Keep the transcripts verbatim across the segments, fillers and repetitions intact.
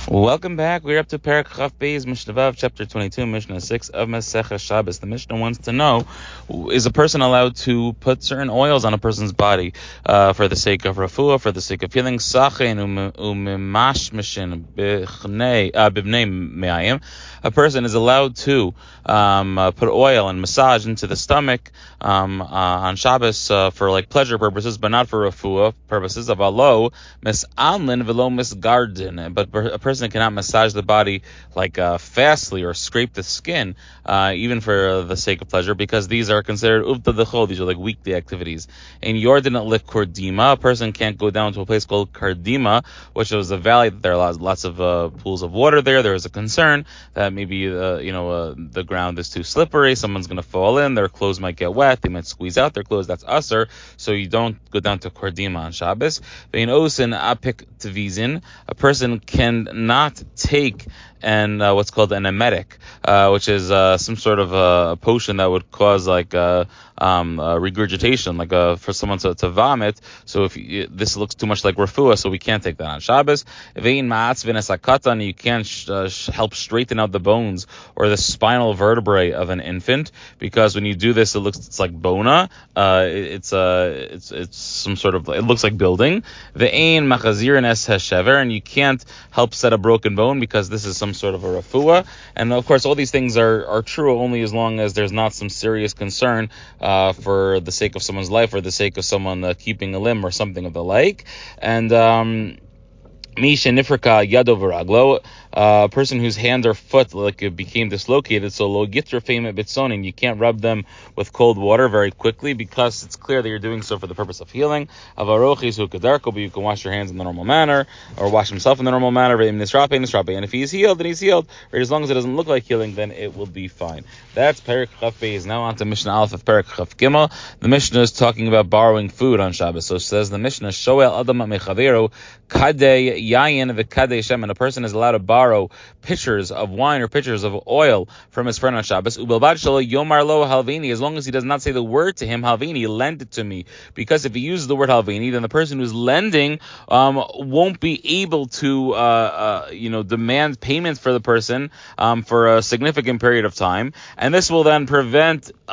Welcome back. We're up to Perek Chaf Beis, Mishnah Vav, chapter twenty-two, Mishnah six of Masechah Shabbos. The Mishnah wants to know, is a person allowed to put certain oils on a person's body uh, for the sake of refuah, for the sake of healing? Sachen umimashmishin bibnei me'ayim. A person is allowed to um, uh, put oil and massage into the stomach um, uh, on Shabbos uh, for like pleasure purposes, but not for refuah purposes. Of alo mis'anlin velo misgardin, but a person cannot massage the body like uh, fastly or scrape the skin, uh, even for uh, the sake of pleasure, because these are considered uvta dechol. These are like weekly activities. In Yordan lik Kordima, a person can't go down to a place called Kordima, which is a valley that there are lots, lots of uh, pools of water there. There is a concern that maybe uh, you know uh, the ground is too slippery. Someone's going to fall in. Their clothes might get wet. They might squeeze out their clothes. That's usher. So you don't go down to Kordima on Shabbos. Vein osin apik tvizin, a person can not take and uh, what's called an emetic, uh, which is uh, some sort of a potion that would cause like uh, um, uh, regurgitation, like uh, for someone to, to vomit. So if you, this looks too much like refuah, so we can't take that on Shabbos. Vein ma'atz v'nesakatan, you can't sh- uh, sh- help straighten out the bones or the spinal vertebrae of an infant, because when you do this, it looks it's like bona. Uh, it, it's uh, it's it's some sort of, it looks like building. Vein machazir es hashever, and you can't help set a broken bone, because this is some sort of a refuah. And of course, all these things are, are true only as long as there's not some serious concern uh, for the sake of someone's life or the sake of someone uh, keeping a limb or something of the like. And um, Misha nifrika yado v'raglo, a person whose hand or foot like it became dislocated, so lo gitra fema bitzonin, you can't rub them with cold water very quickly, because it's clear that you're doing so for the purpose of healing. Avarochis ukadarko, but you can wash your hands in the normal manner, or wash himself in the normal manner. And if he's healed, then he's healed. Or as long as it doesn't look like healing, then it will be fine. That's Perek Chaf Beis. Now on to Mishnah Aleph of Perek Chaf Gimel. The Mishnah is talking about borrowing food on Shabbos. So it says the Mishnah, Shoel Adam Mechaveru Kadei Yayin v'Kadei Shem, and a person is allowed to borrow pitchers of wine or pitchers of oil from his friend on Shabbos. Ubelbad shelo yomar lo halvini, as long as he does not say the word to him, halvini, lend it to me. Because if he uses the word halvini, then the person who's lending um, won't be able to, uh, uh, you know, demand payment for the person um, for a significant period of time, and this will then prevent. Uh,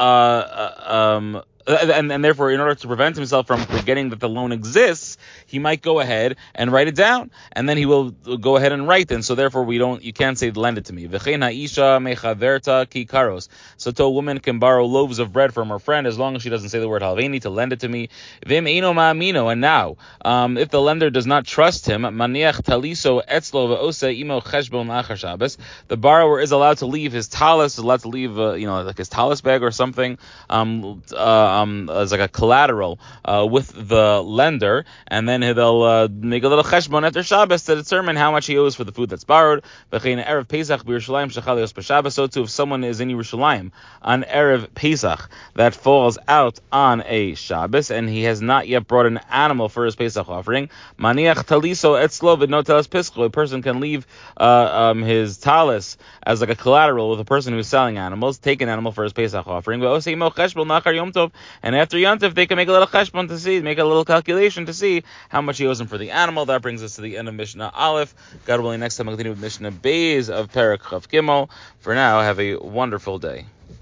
uh, um, And, and therefore, in order to prevent himself from forgetting that the loan exists, he might go ahead and write it down, and then he will go ahead and write. And so, therefore, we don't. You can't say lend it to me. So, to a woman can borrow loaves of bread from her friend as long as she doesn't say the word halveni to lend it to me. And now, um, if the lender does not trust him, the borrower is allowed to leave his talis, allowed to leave, uh, you know, like his talis bag or something. Um, uh, Um, as like a collateral uh, with the lender, and then they'll uh, make a little cheshbon after Shabbos to determine how much he owes for the food that's borrowed. So too, if someone is in Yerushalayim on Erev Pesach that falls out on a Shabbos, and he has not yet brought an animal for his Pesach offering, maniach taliso etzlo v'notelas pischo, a person can leave uh, um, his talis as like a collateral with a person who's selling animals, take an animal for his Pesach offering, and after Yom Tov, they can make a little cheshbon to see, make a little calculation to see how much he owes him for the animal. That brings us to the end of Mishnah Aleph. God willing, next time I'll continue with Mishnah Beis of Perek Chaf Gimel. For now, have a wonderful day.